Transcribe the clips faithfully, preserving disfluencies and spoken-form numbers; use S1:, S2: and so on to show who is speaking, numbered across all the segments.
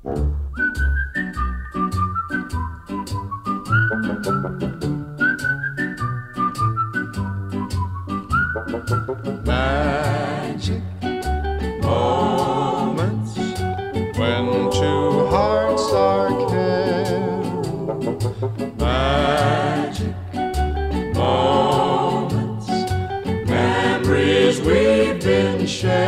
S1: Magic moments when two hearts are caring. Magic moments, memories we've been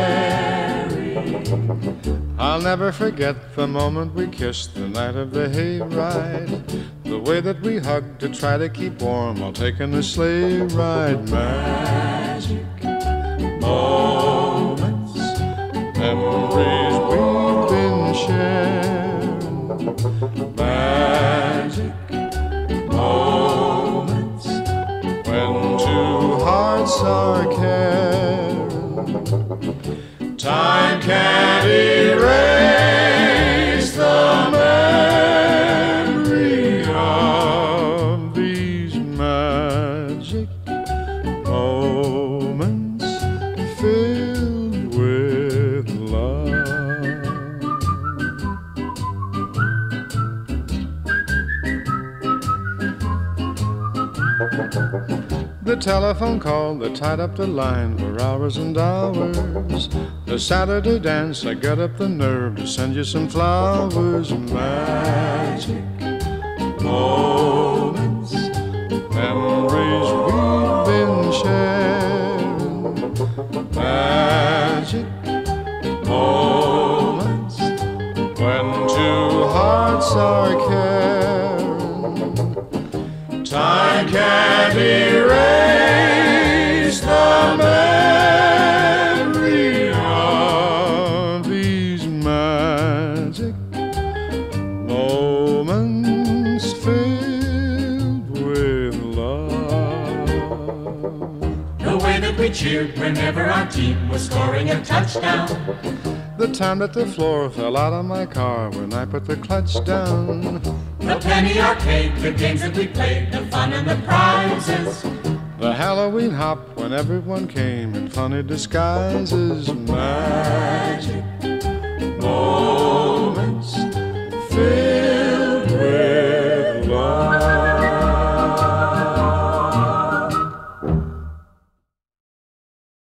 S1: sharing. I'll never forget the moment we kissed the night of the hayride, the way that we hugged to try to keep warm while taking a sleigh ride. Magic moments, memories we've been sharing. Magic moments when two hearts are caring. Time can't erase the memory of these magic moments filled with love. The telephone call that tied up the line for hours and hours. The Saturday dance, I got up the nerve to send you some flowers. Magic moments, memories we've been sharing. Magic moments when two hearts are caring. Time can't erase the memory of these magic moments filled with love.
S2: The way that we cheered whenever our team was scoring a touchdown.
S1: The time that the floor fell out of my car when I put the clutch down.
S2: The penny arcade, the games that we played, the fun and the prizes.
S1: The Halloween hop when everyone came in funny disguises. Magic